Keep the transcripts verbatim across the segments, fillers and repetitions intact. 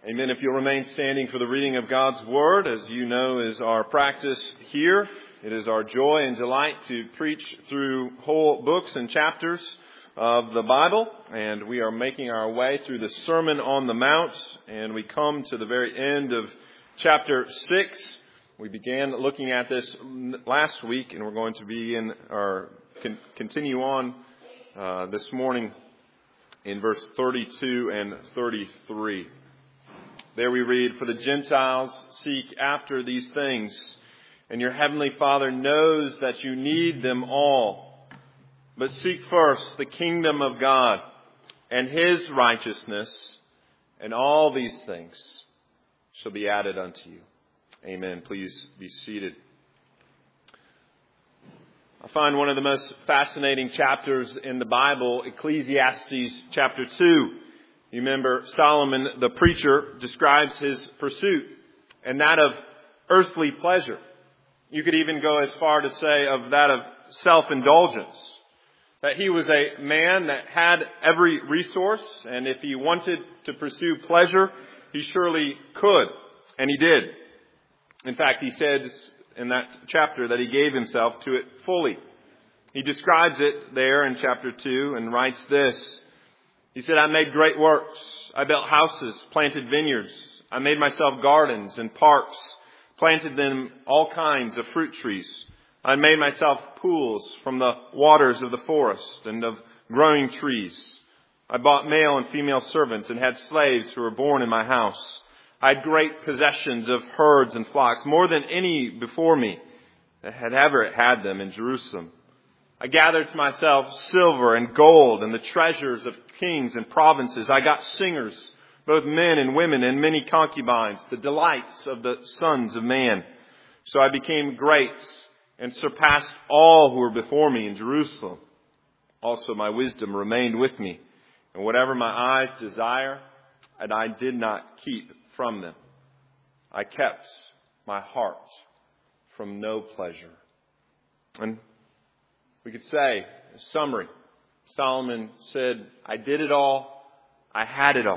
Amen. If you'll remain standing for the reading of God's Word, as you know is our practice here. It is our joy and delight to preach through whole books and chapters of the Bible. And we are making our way through the Sermon on the Mount. And we come to the very end of chapter six. We began looking at this last week, and we're going to be in our con- continue on uh, this morning in verse thirty-two and thirty-three. There we read, "For the Gentiles seek after these things, and your heavenly Father knows that you need them all. But seek first the kingdom of God and His righteousness, and all these things shall be added unto you." Amen. Please be seated. I find one of the most fascinating chapters in the Bible, Ecclesiastes chapter two. You remember Solomon, the preacher, describes his pursuit and that of earthly pleasure. You could even go as far to say of that of self-indulgence. That he was a man that had every resource, and if he wanted to pursue pleasure, he surely could. And he did. In fact, he said in that chapter that he gave himself to it fully. He describes it there in chapter two and writes this. He said, "I made great works. I built houses, planted vineyards. I made myself gardens and parks, planted them all kinds of fruit trees. I made myself pools from the waters of the forest and of growing trees. I bought male and female servants and had slaves who were born in my house. I had great possessions of herds and flocks, more than any before me that had ever had them in Jerusalem. I gathered to myself silver and gold and the treasures of kings and provinces. I got singers, both men and women, and many concubines, the delights of the sons of man. So I became great and surpassed all who were before me in Jerusalem. Also my wisdom remained with me, and whatever my eyes desire, and I did not keep from them. I kept my heart from no pleasure." And we could say, a summary, Solomon said, I did it all, I had it all.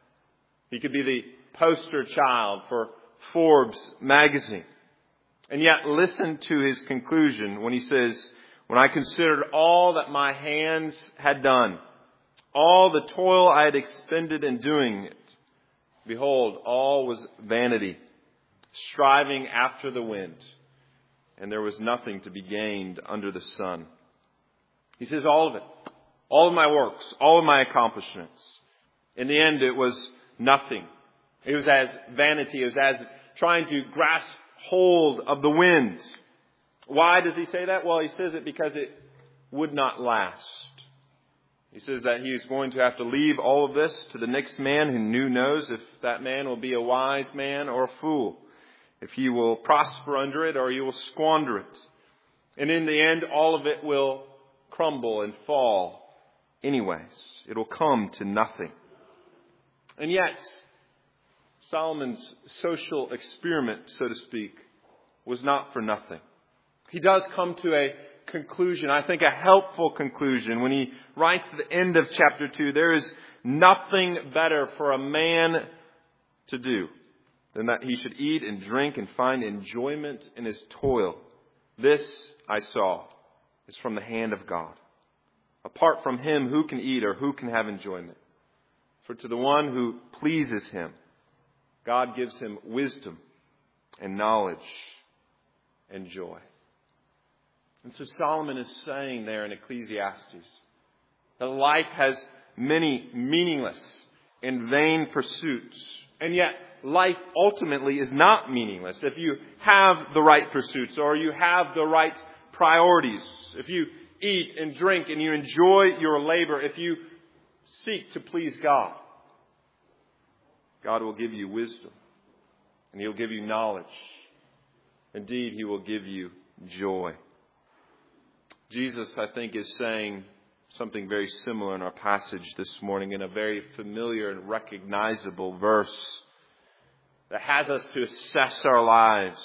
He could be the poster child for Forbes magazine. And yet listen to his conclusion when he says, "When I considered all that my hands had done, all the toil I had expended in doing it, behold, all was vanity, striving after the wind, and there was nothing to be gained under the sun." He says all of it, all of my works, all of my accomplishments. In the end, it was nothing. It was as vanity. It was as trying to grasp hold of the wind. Why does he say that? Well, he says it because it would not last. He says that he is going to have to leave all of this to the next man who knows if that man will be a wise man or a fool, if he will prosper under it or he will squander it. And in the end, all of it will crumble and fall anyways. It will come to nothing. And yet, Solomon's social experiment, so to speak, was not for nothing. He does come to a conclusion, I think a helpful conclusion, when he writes at the end of chapter two, "There is nothing better for a man to do than that he should eat and drink and find enjoyment in his toil. This I saw is from the hand of God. Apart from Him, who can eat or who can have enjoyment? For to the one who pleases Him, God gives him wisdom and knowledge and joy." And so Solomon is saying there in Ecclesiastes that life has many meaningless and vain pursuits. And yet life ultimately is not meaningless if you have the right pursuits or you have the right priorities. If you eat and drink and you enjoy your labor, if you seek to please God, God will give you wisdom and He'll give you knowledge. Indeed, He will give you joy. Jesus, I think, is saying something very similar in our passage this morning in a very familiar and recognizable verse that has us to assess our lives,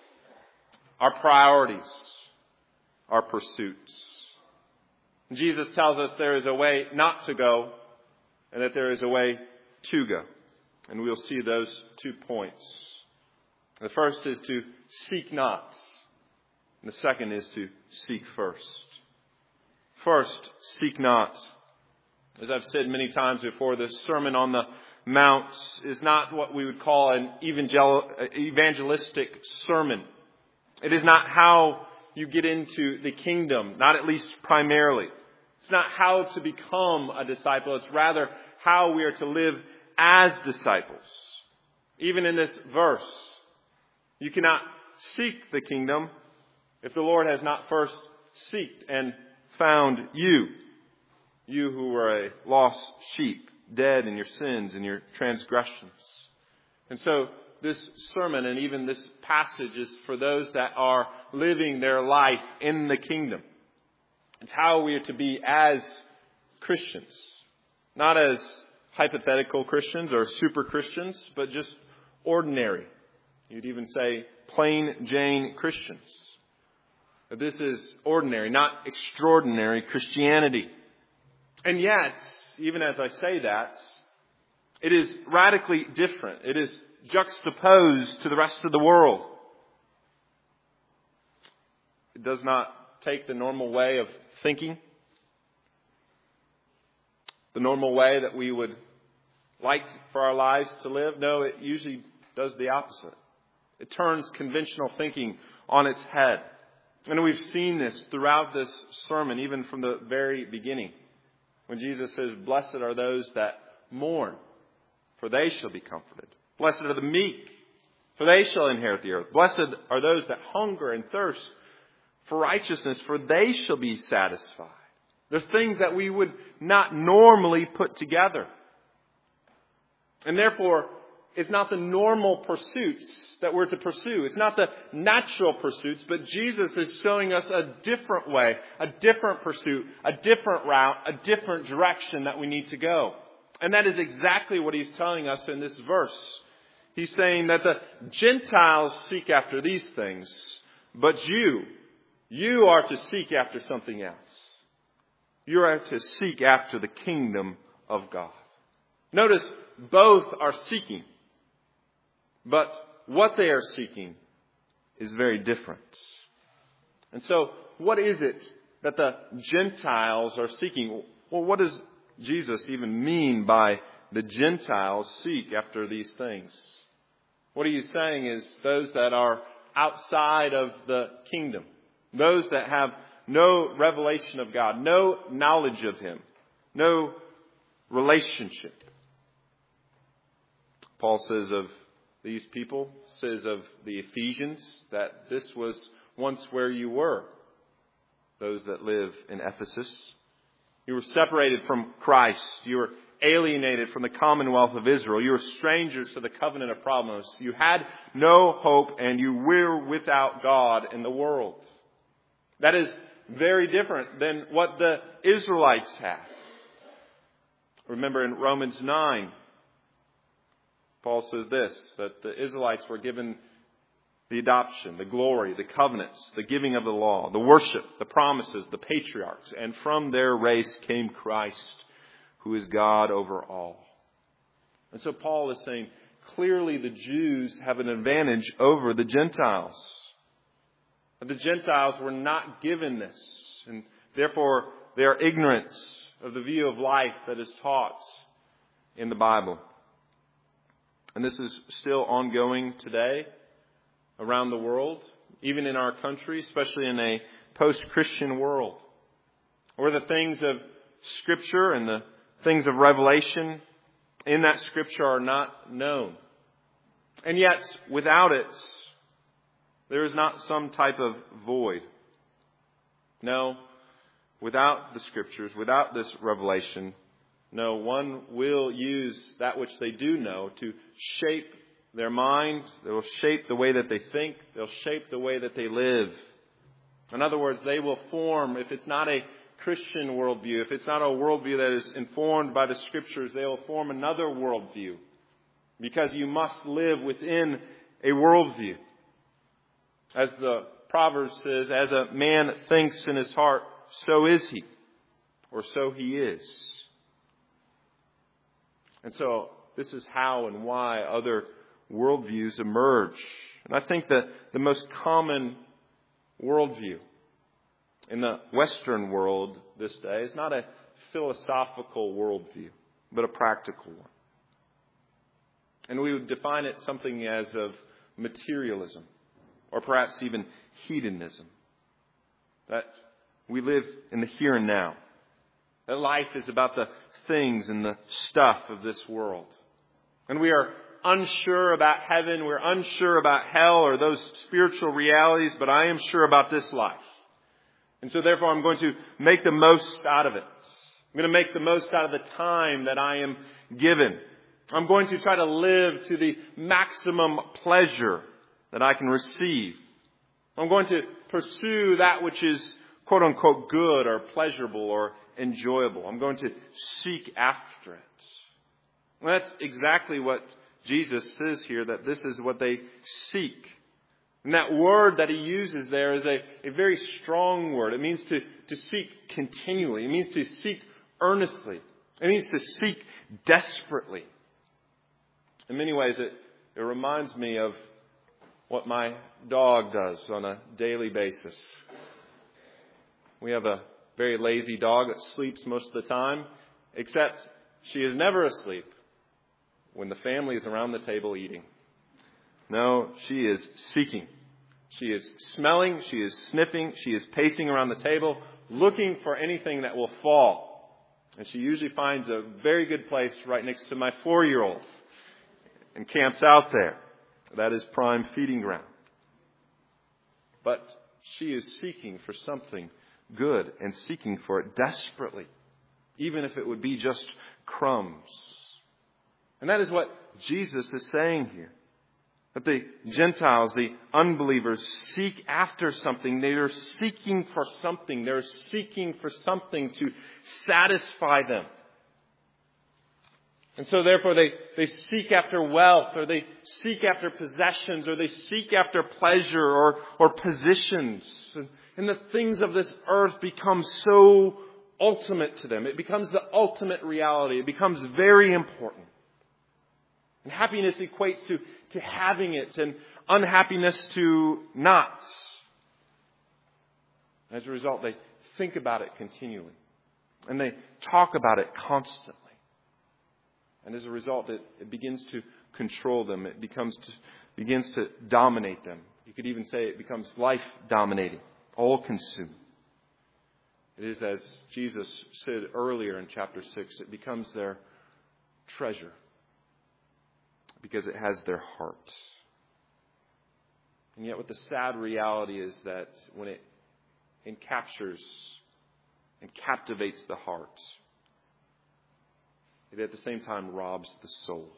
our priorities, our pursuits. Jesus tells us there is a way not to go and that there is a way to go. And we'll see those two points. The first is to seek not. And the second is to seek first. First, seek not. As I've said many times before, the Sermon on the Mount is not what we would call an evangel- evangelistic sermon. It is not how you get into the kingdom, not at least primarily. It's not how to become a disciple. It's rather how we are to live as disciples. Even in this verse, you cannot seek the kingdom if the Lord has not first seeked and found you. You who were a lost sheep, dead in your sins and your transgressions. And so this sermon and even this passage is for those that are living their life in the kingdom. It's how we are to be as Christians. Not as hypothetical Christians or super Christians, but just ordinary. You'd even say plain Jane Christians. But this is ordinary, not extraordinary Christianity. And yet, even as I say that, it is radically different. It is juxtaposed to the rest of the world. It does not take the normal way of thinking, the normal way that we would like for our lives to live. No, it usually does the opposite. It turns conventional thinking on its head. And we've seen this throughout this sermon, even from the very beginning. When Jesus says, "Blessed are those that mourn, for they shall be comforted. Blessed are the meek, for they shall inherit the earth. Blessed are those that hunger and thirst for righteousness, for they shall be satisfied." They're things that we would not normally put together. And therefore, it's not the normal pursuits that we're to pursue. It's not the natural pursuits, but Jesus is showing us a different way, a different pursuit, a different route, a different direction that we need to go. And that is exactly what he's telling us in this verse. He's saying that the Gentiles seek after these things, but you, you are to seek after something else. You are to seek after the kingdom of God. Notice both are seeking. But what they are seeking is very different. And so, what is it that the Gentiles are seeking? Well, what does Jesus even mean by the Gentiles seek after these things? What he's saying is those that are outside of the kingdom. Those that have no revelation of God, no knowledge of Him, no relationship. Paul says of these people, says of the Ephesians, that this was once where you were. Those that live in Ephesus. You were separated from Christ. You were alienated from the commonwealth of Israel. You were strangers to the covenant of promise. You had no hope and you were without God in the world. That is very different than what the Israelites had. Remember in Romans nine, Paul says this, that the Israelites were given the adoption, the glory, the covenants, the giving of the law, the worship, the promises, the patriarchs. And from their race came Christ, who is God over all. And so Paul is saying, clearly the Jews have an advantage over the Gentiles. But the Gentiles were not given this. And therefore they are ignorant of the view of life that is taught in the Bible. And this is still ongoing today around the world, even in our country, especially in a post-Christian world, where the things of Scripture and the things of revelation in that Scripture are not known. And yet, without it, there is not some type of void. No, without the Scriptures, without this revelation, no, one will use that which they do know to shape their mind. They will shape the way that they think. They'll shape the way that they live. In other words, they will form, if it's not a Christian worldview, if it's not a worldview that is informed by the Scriptures, they will form another worldview. Because you must live within a worldview. As the Proverbs says, as a man thinks in his heart, so is he. Or so he is. And so This is how and why other worldviews emerge. And I think that the most common worldview in the Western world this day is not a philosophical worldview, but a practical one. And we would define it something as of materialism, or perhaps even hedonism. That we live in the here and now. That life is about the things and the stuff of this world. And we are unsure about heaven, we're unsure about hell or those spiritual realities, but I am sure about this life. And so therefore I'm going to make the most out of it. I'm going to make the most out of the time that I am given. I'm going to try to live to the maximum pleasure that I can receive. I'm going to pursue that which is quote unquote good or pleasurable or enjoyable. I'm going to seek after it. Well, that's exactly what Jesus says here, that this is what they seek. And that word that he uses there is a, a very strong word. It means to, to seek continually. It means to seek earnestly. It means to seek desperately. In many ways, it, it reminds me of what my dog does on a daily basis. We have a very lazy dog that sleeps most of the time, except she is never asleep when the family is around the table eating. No, she is seeking. She is smelling. She is sniffing. She is pacing around the table, looking for anything that will fall. And she usually finds a very good place right next to my four-year-old and camps out there. That is prime feeding ground. But she is seeking for something good and seeking for it desperately, even if it would be just crumbs. And that is what Jesus is saying here. That the Gentiles, the unbelievers, seek after something. They are seeking for something. They're seeking for something to satisfy them. And so therefore they, they seek after wealth, or they seek after possessions, or they seek after pleasure or, or positions. And the things of this earth become so ultimate to them. It becomes the ultimate reality. It becomes very important. And happiness equates to, to having it, and unhappiness to not. As a result, they think about it continually. And they talk about it constantly. And as a result, it, it begins to control them. It becomes to, begins to dominate them. You could even say it becomes life-dominating, all-consuming. It is, as Jesus said earlier in chapter six, it becomes their treasure because it has their heart. And yet what the sad reality is that when it encaptures and captivates the heart, it at the same time robs the soul.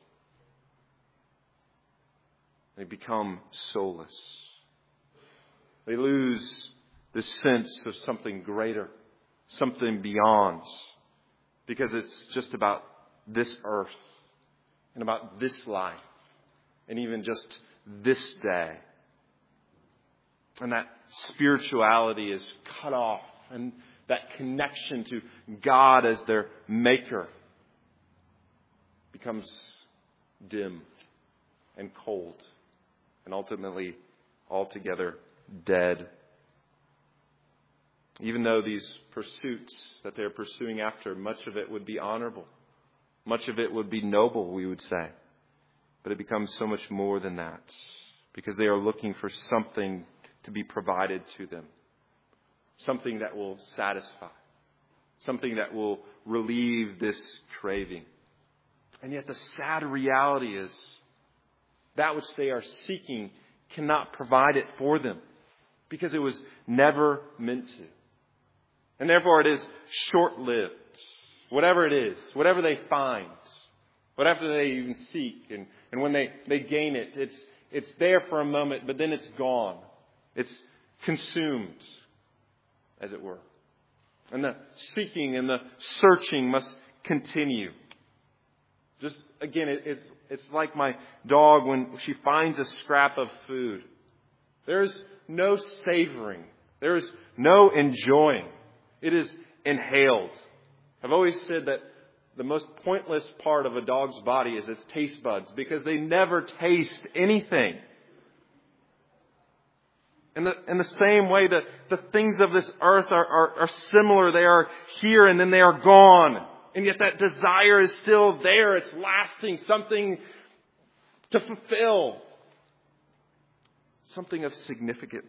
They become soulless. They lose the sense of something greater, something beyond, because it's just about this earth and about this life and even just this day. And that spirituality is cut off, and that connection to God as their maker becomes dim and cold and ultimately altogether dead. Even though these pursuits that they're pursuing after, much of it would be honorable. Much of it would be noble, we would say. But it becomes so much more than that, because they are looking for something to be provided to them. Something that will satisfy. Something that will relieve this craving. And yet the sad reality is that which they are seeking cannot provide it for them, because it was never meant to. And therefore it is short-lived. Whatever it is, whatever they find, whatever they even seek, and, and when they, they gain it, it's it's there for a moment, but then it's gone. It's consumed, as it were. And the seeking and the searching must continue. Just, again, it, it's, it's like my dog when she finds a scrap of food. There's no savoring. There's no enjoying. It is inhaled. I've always said that the most pointless part of a dog's body is its taste buds, because they never taste anything. In the, in the same way that the things of this earth are, are, are similar. They are here and then they are gone. And yet that desire is still there. It's lasting, something to fulfill. Something of significance.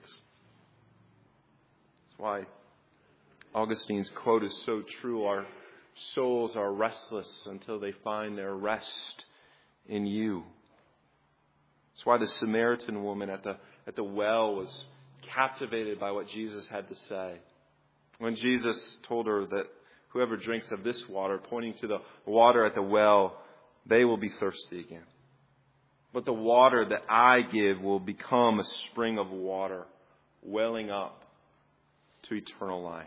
That's why Augustine's quote is so true. Our souls are restless until they find their rest in you. That's why the Samaritan woman at the at the well was captivated by what Jesus had to say. When Jesus told her that whoever drinks of this water, pointing to the water at the well, they will be thirsty again. But the water that I give will become a spring of water welling up to eternal life.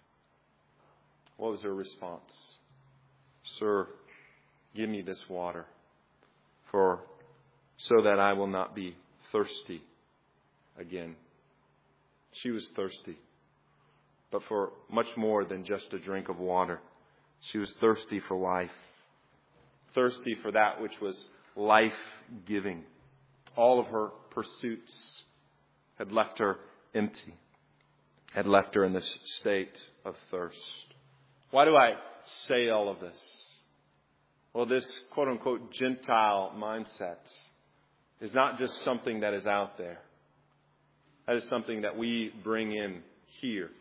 What was her response? Sir, give me this water, for so that I will not be thirsty again. She was thirsty, but for much more than just a drink of water. She was thirsty for life, thirsty for that which was life-giving. All of her pursuits had left her empty, had left her in this state of thirst. Why do I say all of this? Well, this quote-unquote Gentile mindset is not just something that is out there. That is something that we bring in here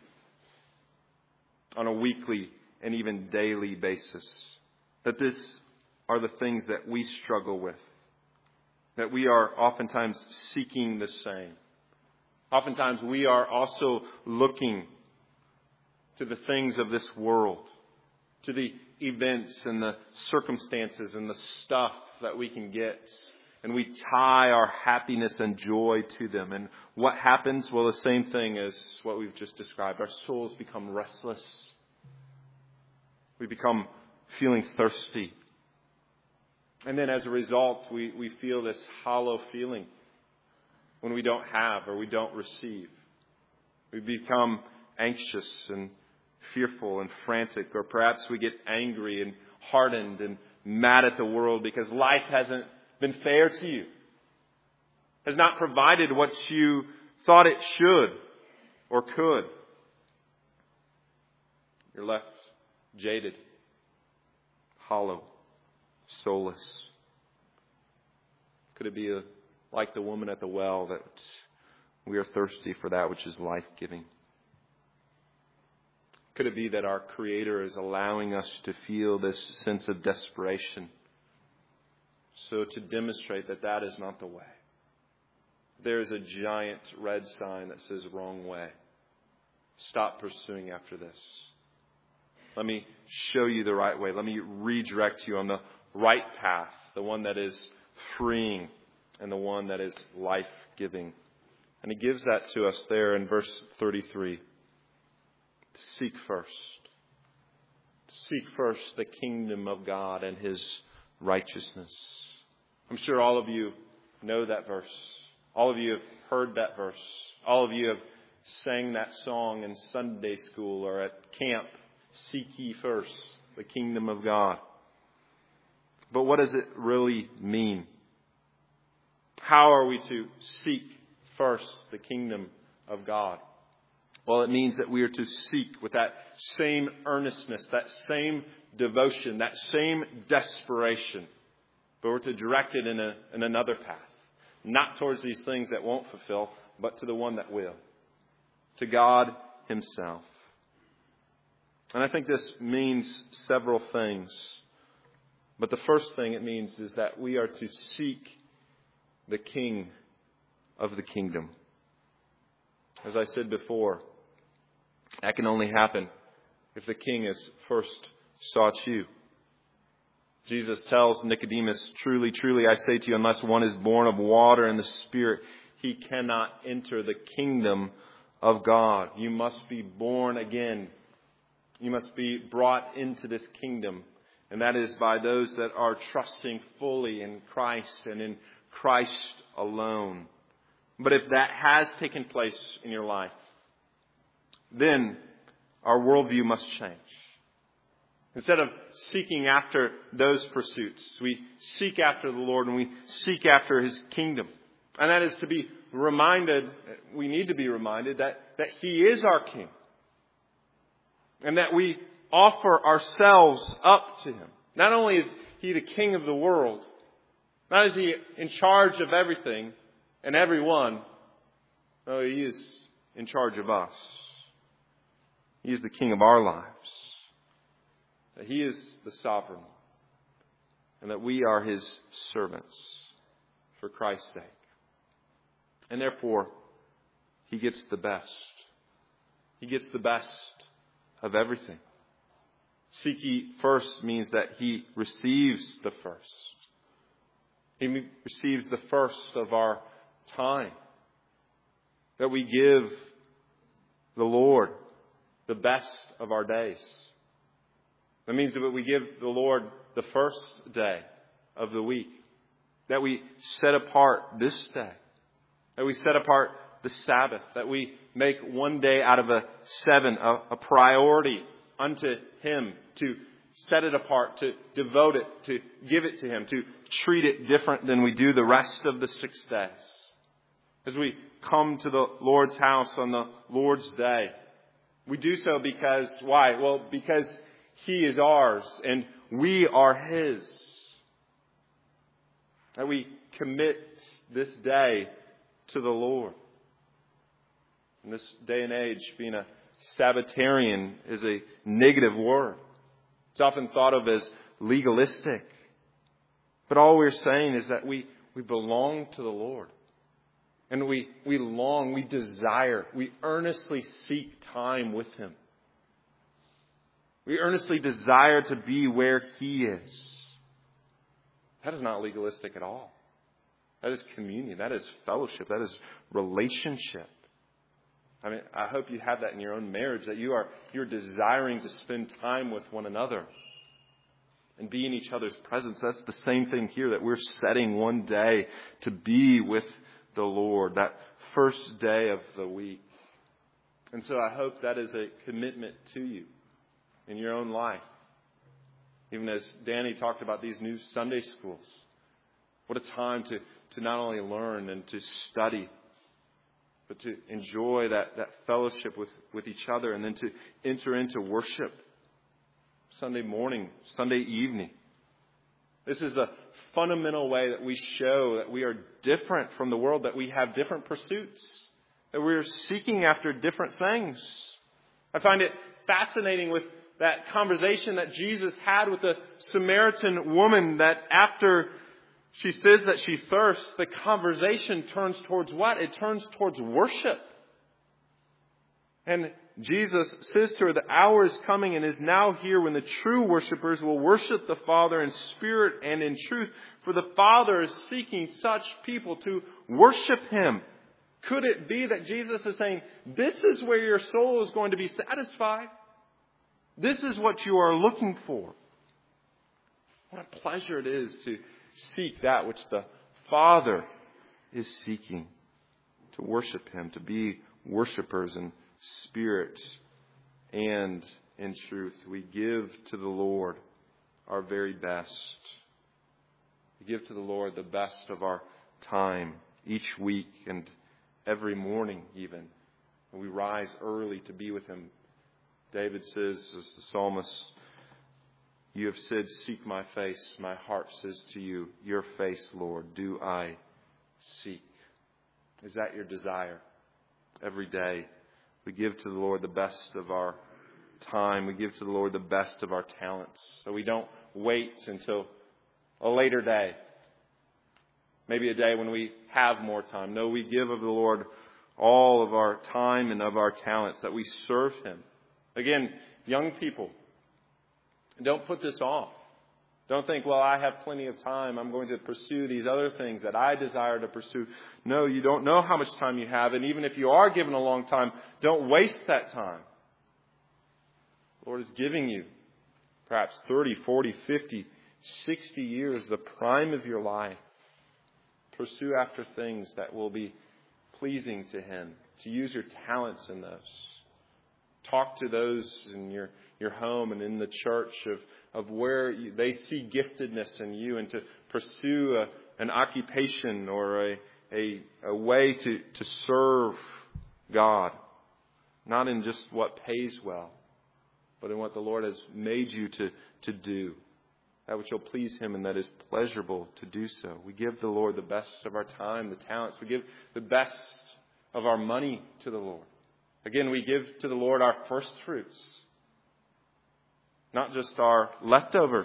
on a weekly and even daily basis. That this are the things that we struggle with. That we are oftentimes seeking the same. Oftentimes we are also looking to the things of this world, to the events and the circumstances and the stuff that we can get. And we tie our happiness and joy to them. And what happens? Well, the same thing as what we've just described. Our souls become restless. We become feeling thirsty. And then as a result, we, we feel this hollow feeling when we don't have or we don't receive. We become anxious and fearful and frantic, or perhaps we get angry and hardened and mad at the world because life hasn't been fair to you, has not provided what you thought it should or could. You're left jaded, hollow, soulless. Could it be a, like the woman at the well, that we are thirsty for that which is life-giving? Could it be that our Creator is allowing us to feel this sense of desperation, so to demonstrate that that is not the way? There is a giant red sign that says wrong way. Stop pursuing after this. Let me show you the right way. Let me redirect you on the right path, the one that is freeing and the one that is life-giving. And He gives that to us there in verse thirty-three. Seek first. Seek first the kingdom of God and His righteousness. I'm sure all of you know that verse. All of you have heard that verse. All of you have sang that song in Sunday school or at camp. Seek ye first the kingdom of God. But what does it really mean? How are we to seek first the kingdom of God? Well, it means that we are to seek with that same earnestness, that same devotion, that same desperation. But we're to direct it in, a, in another path. Not towards these things that won't fulfill, but to the one that will. To God Himself. And I think this means several things. But the first thing it means is that we are to seek the King of the kingdom. As I said before, that can only happen if the King has first sought you. Jesus tells Nicodemus, truly, truly, I say to you, unless one is born of water and the Spirit, he cannot enter the kingdom of God. You must be born again. You must be brought into this kingdom. And that is by those that are trusting fully in Christ and in Christ alone. But if that has taken place in your life, then our worldview must change. Instead of seeking after those pursuits, we seek after the Lord and we seek after His kingdom. And that is to be reminded, we need to be reminded that, that He is our King. And that we offer ourselves up to Him. Not only is He the King of the world, not is He in charge of everything and everyone, no, He is in charge of us. He is the King of our lives. That He is the sovereign. And that we are His servants for Christ's sake. And therefore, He gets the best. He gets the best of everything. Seek ye first means that He receives the first. He receives the first of our time. That we give the Lord the best of our days. That means that we give the Lord the first day of the week. That we set apart this day. That we set apart the Sabbath. That we make one day out of a seven a, a priority unto Him. To set it apart. To devote it. To give it to Him. To treat it different than we do the rest of the six days. As we come to the Lord's house on the Lord's day. We do so because, why? Well, because He is ours and we are His. That we commit this day to the Lord. In this day and age, being a Sabbatarian is a negative word. It's often thought of as legalistic. But all we're saying is that we, we belong to the Lord. And we, we long, we desire, we earnestly seek time with Him. We earnestly desire to be where He is. That is not legalistic at all. That is communion. That is fellowship. That is relationship. I mean, I hope you have that in your own marriage, that you are you're desiring to spend time with one another and be in each other's presence. That's the same thing here, that we're setting one day to be with the Lord, that first day of the week. And so I hope that is a commitment to you in your own life. Even as Danny talked about these new Sunday schools. What a time to, to not only learn and to study, but to enjoy that, that fellowship with, with each other and then to enter into worship Sunday morning, Sunday evening. This is the fundamental way that we show that we are different from the world, that we have different pursuits, that we are seeking after different things. I find it fascinating with that conversation that Jesus had with the Samaritan woman, that after she says that she thirsts, the conversation turns towards what? It turns towards worship. And Jesus says to her, the hour is coming and is now here when the true worshipers will worship the Father in spirit and in truth. For the Father is seeking such people to worship Him. Could it be that Jesus is saying, this is where your soul is going to be satisfied? This is what you are looking for. What a pleasure it is to seek that which the Father is seeking. To worship Him, to be worshipers in spirit and in truth. We give to the Lord our very best. We give to the Lord the best of our time each week and every morning even. And we rise early to be with Him. David says, as the psalmist, you have said, seek my face. My heart says to you, your face, Lord, do I seek. Is that your desire? Every day we give to the Lord the best of our time. We give to the Lord the best of our talents. So we don't wait until a later day. Maybe a day when we have more time. No, we give of the Lord all of our time and of our talents, that we serve Him. Again, young people, don't put this off. Don't think, well, I have plenty of time. I'm going to pursue these other things that I desire to pursue. No, you don't know how much time you have. And even if you are given a long time, don't waste that time. The Lord is giving you perhaps thirty, forty, fifty, sixty years, the prime of your life. Pursue after things that will be pleasing to Him. To use your talents in those. Talk to those in your, your home and in the church of, of where you, they see giftedness in you, and to pursue a, an occupation or a, a, a way to, to serve God. Not in just what pays well, but in what the Lord has made you to, to do. That which will please Him and that is pleasurable to do so. We give the Lord the best of our time, the talents. We give the best of our money to the Lord. Again, we give to the Lord our first fruits, not just our leftovers.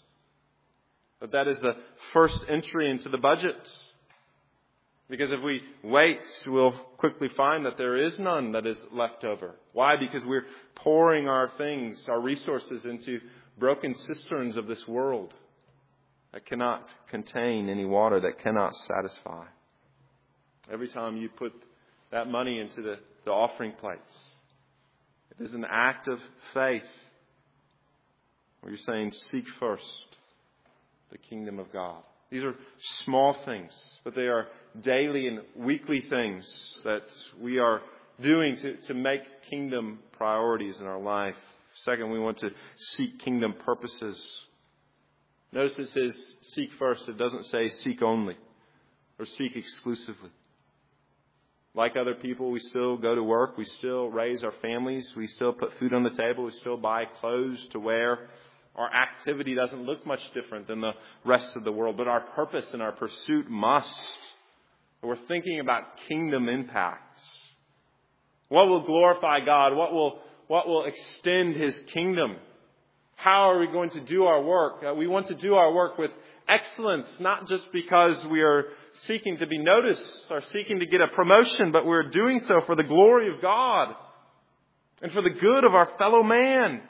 But that is the first entry into the budget. Because if we wait, we'll quickly find that there is none that is left over. Why? Because we're pouring our things, our resources into broken cisterns of this world that cannot contain any water, that cannot satisfy. Every time you put that money into the, the offering plates, it is an act of faith where you're saying, seek first the kingdom of God. These are small things, but they are daily and weekly things that we are doing to, to make kingdom priorities in our life. Second, we want to seek kingdom purposes. Notice it says seek first. It doesn't say seek only or seek exclusively. Like other people, we still go to work. We still raise our families. We still put food on the table. We still buy clothes to wear. Our activity doesn't look much different than the rest of the world, but our purpose and our pursuit must. We're thinking about kingdom impacts. What will glorify God? What will, what will extend His kingdom? How are we going to do our work? Uh, we want to do our work with excellence, not just because we are seeking to be noticed or seeking to get a promotion, but we're doing so for the glory of God and for the good of our fellow man.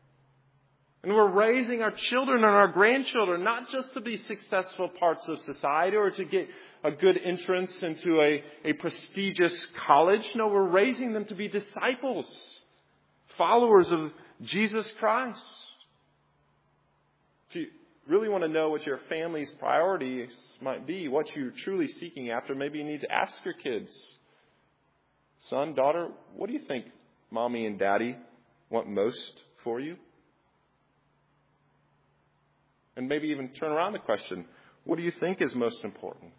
And we're raising our children and our grandchildren not just to be successful parts of society or to get a good entrance into a, a prestigious college. No, we're raising them to be disciples, followers of Jesus Christ. If you really want to know what your family's priorities might be, what you're truly seeking after, maybe you need to ask your kids, son, daughter, what do you think mommy and daddy want most for you? And maybe even turn around the question, what do you think is most important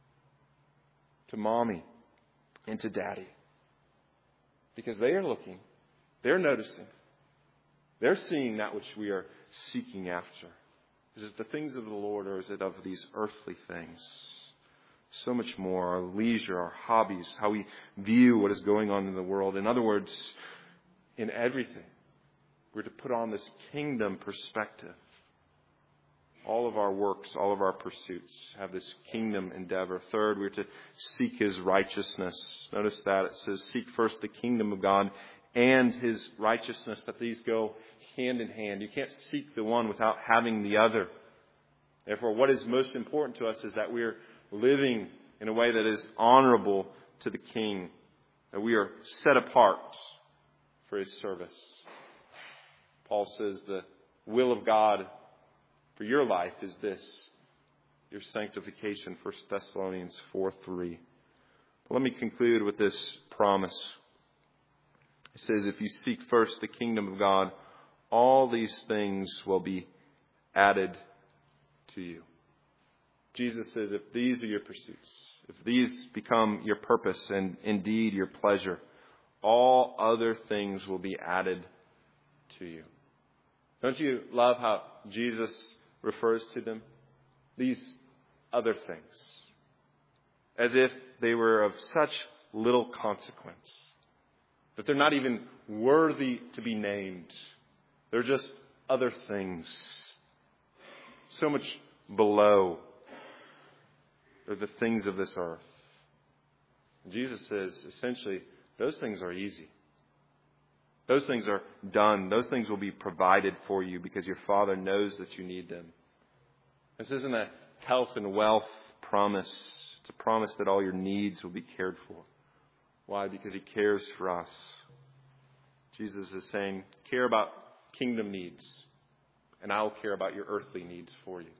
to mommy and to daddy? Because they are looking, they're noticing, they're seeing that which we are seeking after. Is it the things of the Lord, or is it of these earthly things? So much more, our leisure, our hobbies, how we view what is going on in the world. In other words, in everything, we're to put on this kingdom perspective. All of our works, all of our pursuits have this kingdom endeavor. Third, we're to seek His righteousness. Notice that it says, seek first the kingdom of God and His righteousness, that these go hand in hand. You can't seek the one without having the other. Therefore, what is most important to us is that we are living in a way that is honorable to the King, that we are set apart for His service. Paul says the will of God for your life is this, your sanctification, First Thessalonians four three. Let me conclude with this promise. It says, if you seek first the kingdom of God, all these things will be added to you. Jesus says, if these are your pursuits, if these become your purpose and indeed your pleasure, all other things will be added to you. Don't you love how Jesus refers to them? These other things. As if they were of such little consequence that they're not even worthy to be named. They're just other things. So much below. They're the things of this earth. Jesus says, essentially, those things are easy. Those things are done. Those things will be provided for you because your Father knows that you need them. This isn't a health and wealth promise. It's a promise that all your needs will be cared for. Why? Because He cares for us. Jesus is saying, care about kingdom needs, and I'll care about your earthly needs for you.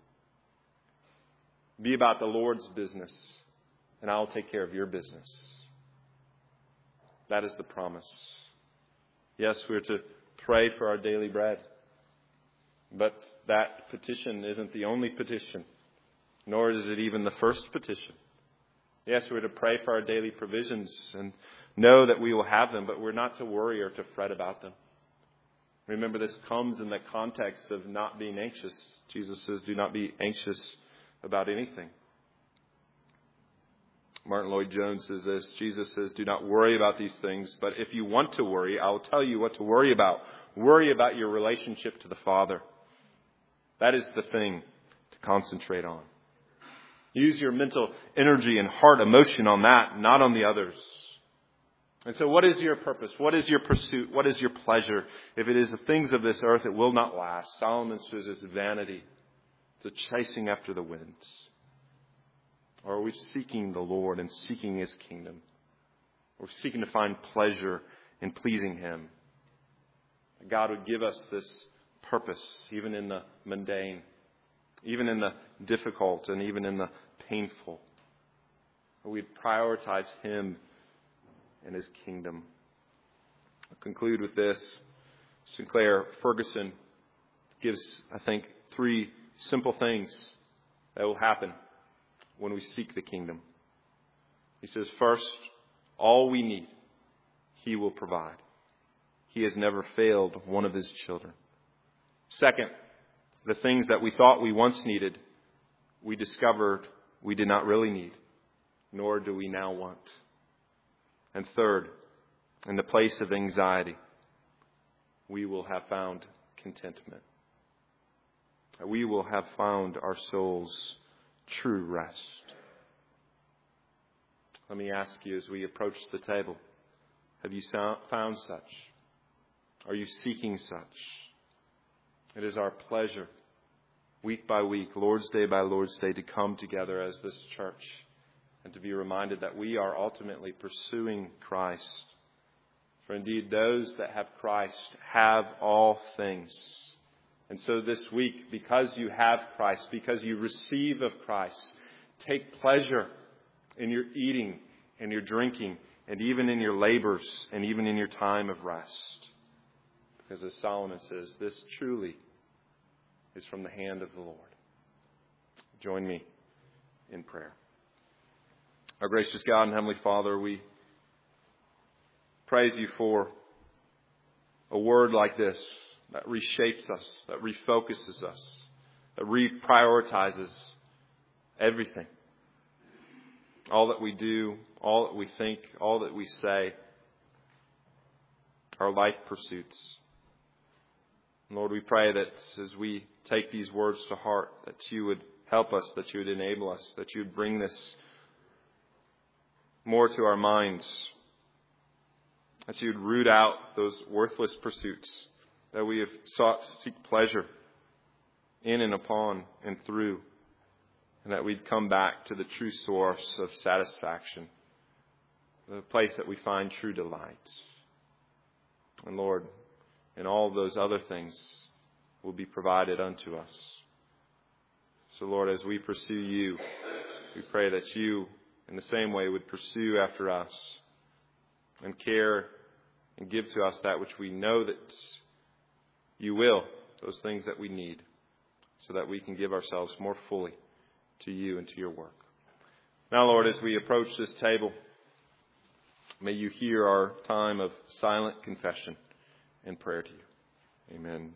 Be about the Lord's business, and I'll take care of your business. That is the promise. Yes, we're to pray for our daily bread. But that petition isn't the only petition, nor is it even the first petition. Yes, we're to pray for our daily provisions and know that we will have them, but we're not to worry or to fret about them. Remember, this comes in the context of not being anxious. Jesus says, do not be anxious about anything. Martin Lloyd-Jones says this. Jesus says, do not worry about these things, but if you want to worry, I will tell you what to worry about. Worry about your relationship to the Father. That is the thing to concentrate on. Use your mental energy and heart emotion on that, not on the others. And so what is your purpose? What is your pursuit? What is your pleasure? If it is the things of this earth, it will not last. Solomon says it's vanity. It's a chasing after the winds. Or are we seeking the Lord and seeking His kingdom? We're seeking to find pleasure in pleasing Him. God would give us this purpose, even in the mundane, even in the difficult, and even in the painful. We'd prioritize Him and His kingdom. I'll conclude with this. Sinclair Ferguson gives, I think, three simple things that will happen when we seek the kingdom. He says, first, all we need, He will provide. He has never failed one of His children. Second, the things that we thought we once needed, we discovered we did not really need, nor do we now want. And third, in the place of anxiety, we will have found contentment. We will have found our soul's true rest. Let me ask you as we approach the table, have you found such? Are you seeking such? It is our pleasure, week by week, Lord's Day by Lord's Day, to come together as this church and to be reminded that we are ultimately pursuing Christ. For indeed, those that have Christ have all things. And so this week, because you have Christ, because you receive of Christ, take pleasure in your eating and your drinking, and even in your labors, and even in your time of rest. Because as Solomon says, this truly is from the hand of the Lord. Join me in prayer. Our gracious God and Heavenly Father, we praise You for a word like this that reshapes us, that refocuses us, that reprioritizes everything. All that we do, all that we think, all that we say, our life pursuits. Lord, we pray that as we take these words to heart, that You would help us, that You would enable us, that You would bring this more to our minds, that You would root out those worthless pursuits that we have sought to seek pleasure in and upon and through, and that we'd come back to the true source of satisfaction, the place that we find true delight. And Lord, and all those other things will be provided unto us. So Lord, as we pursue You, we pray that You, in the same way, would pursue after us and care and give to us that which we know that You will, those things that we need, so that we can give ourselves more fully to You and to Your work. Now, Lord, as we approach this table, may You hear our time of silent confession and prayer to You. Amen.